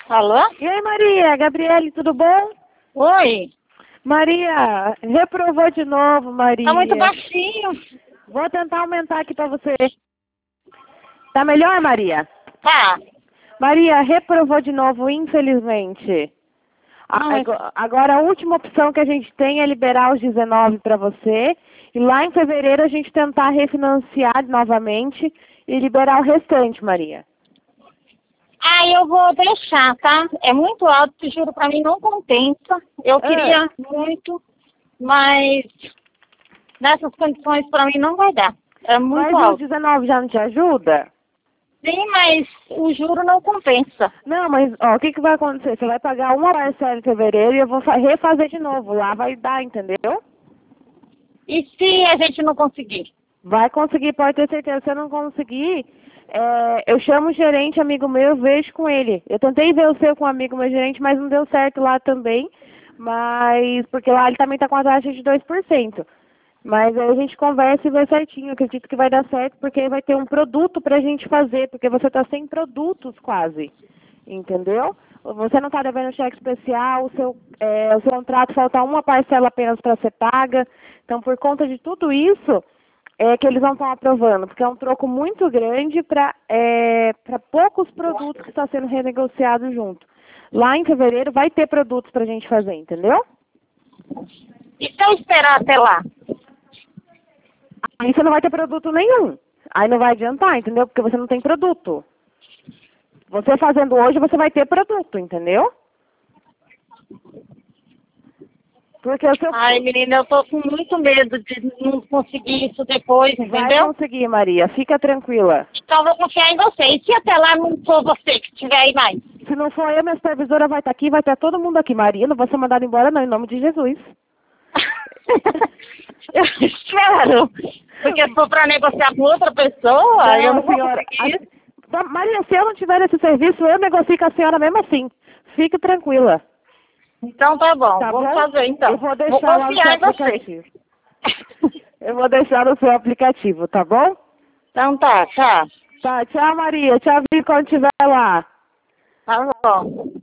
Alô? E aí, Maria? Gabriele, tudo bom? Oi. Maria, reprovou de novo, Maria. Tá muito baixinho. Vou tentar aumentar aqui pra você. Tá melhor, Maria? Tá. Maria, reprovou de novo, infelizmente. Não, mas... Agora, a última opção que a gente tem é liberar os 19 para você. E lá em fevereiro a gente tentar refinanciar novamente e liberar o restante, Maria. eu vou deixar, tá? É muito alto, te juro, pra mim não compensa. Eu queria muito, mas nessas condições pra mim não vai dar. É muito Mas alto. os 19 já não te ajuda? Sim, mas o juro não compensa. Não, mas ó, o que vai acontecer? Você vai pagar uma parcela em fevereiro e eu vou refazer de novo. Lá vai dar, entendeu? E se a gente não conseguir? Vai conseguir, pode ter certeza. Se eu não conseguir, eu chamo o gerente, amigo meu, eu vejo com ele. Eu tentei ver o seu com um amigo meu gerente, mas não deu certo lá também. Mas, porque lá ele também tá com a taxa de 2%. Mas aí a gente conversa e vê certinho. Eu acredito que vai dar certo, porque vai ter um produto pra gente fazer, porque você tá sem produtos quase. Entendeu? Você não está devendo cheque especial, o seu contrato falta uma parcela apenas para ser paga. Então, por conta de tudo isso, é que eles não estão aprovando, porque é um troco muito grande para poucos produtos que está sendo renegociado junto. Lá em fevereiro vai ter produtos para a gente fazer, entendeu? E se eu esperar até lá? Aí você não vai ter produto nenhum. Aí não vai adiantar, entendeu? Porque você não tem produto. Você fazendo hoje, você vai ter produto, entendeu? Porque o seu... Ai, menina, eu tô com muito medo de não conseguir isso depois, entendeu? Vai conseguir, Maria. Fica tranquila. Então eu vou confiar em você. E se até lá não for você que estiver aí mais? Se não for eu, minha supervisora vai estar aqui, vai estar todo mundo aqui. Maria, não vou ser mandada embora não, em nome de Jesus. Eu espero. Porque se for para negociar com outra pessoa, Não, eu não vou senhora. conseguir. Maria, se eu não tiver esse serviço, eu negocio com a senhora mesmo assim. Fique tranquila. Então tá bom, Tá vou bom? fazer então. Eu vou deixar lá no seu confiar em você. aplicativo. Eu vou deixar no seu aplicativo, tá bom? Então tá, tchau. Tá, tchau, Maria. Tchau, Vi, quando estiver lá. Tá bom.